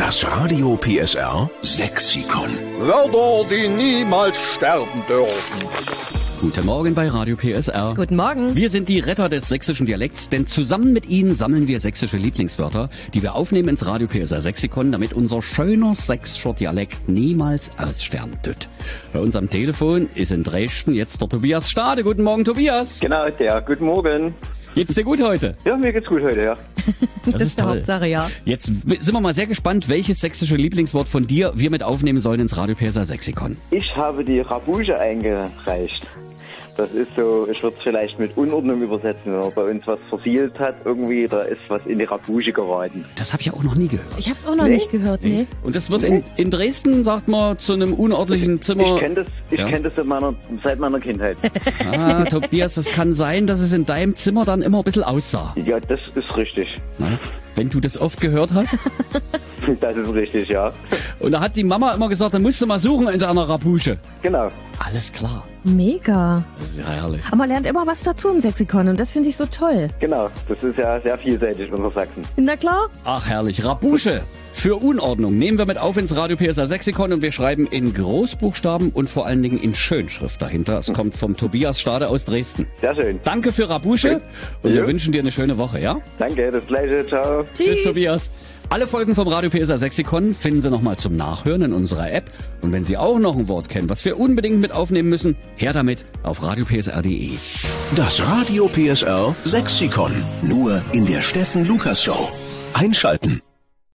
Das Radio PSR Sexikon. Wörter, die niemals sterben dürfen. Guten Morgen bei Radio PSR. Guten Morgen. Wir sind die Retter des sächsischen Dialekts, denn zusammen mit Ihnen sammeln wir sächsische Lieblingswörter, die wir aufnehmen ins Radio PSR Sexikon, damit unser schöner sächsischer Dialekt niemals aussterben tut. Bei uns am Telefon ist in Dresden jetzt der Tobias Stade. Guten Morgen, Tobias. Genau, guten Morgen. Geht's dir gut heute? Ja, mir geht's gut heute, ja. Das ist die toll. Hauptsache, ja. Jetzt sind wir mal sehr gespannt, welches sächsische Lieblingswort von dir wir mit aufnehmen sollen ins Radio PSR Sexikon. Ich habe die Rabusche eingereicht. Das ist so, ich würde es vielleicht mit Unordnung übersetzen, wenn man bei uns was versiegelt hat, irgendwie, da ist was in die Rabusche geraten. Das habe ich auch noch nie gehört. Ich habe es auch noch nicht gehört, nee. Und das wird in Dresden, sagt man, zu einem unordentlichen Zimmer. Ich kenn das seit meiner Kindheit. Ah, Tobias, es kann sein, dass es in deinem Zimmer dann immer ein bisschen aussah. Ja, das ist richtig. Na, wenn du das oft gehört hast. Das ist richtig, ja. Und da hat die Mama immer gesagt, dann musst du mal suchen in deiner Rabusche. Genau. Alles klar. Mega. Das ist ja herrlich. Aber man lernt immer was dazu im Sexikon und das finde ich so toll. Genau, das ist ja sehr vielseitig unser Sachsen. Na klar. Ach, herrlich. Rabusche. Für Unordnung nehmen wir mit auf ins Radio PSR Sexikon und wir schreiben in Großbuchstaben und vor allen Dingen in Schönschrift dahinter. Es kommt vom Tobias Stade aus Dresden. Sehr schön. Danke für Rabusche und wir Ja. wünschen dir eine schöne Woche, ja? Danke, das Gleiche, ciao. Tschüss, Tobias. Alle Folgen vom Radio PSR Sexikon finden Sie nochmal zum Nachhören in unserer App. Und wenn Sie auch noch ein Wort kennen, was wir unbedingt mit aufnehmen müssen, her damit auf radiopsr.de. Das Radio PSR Sexikon. Nur in der Steffen Lukas Show. Einschalten.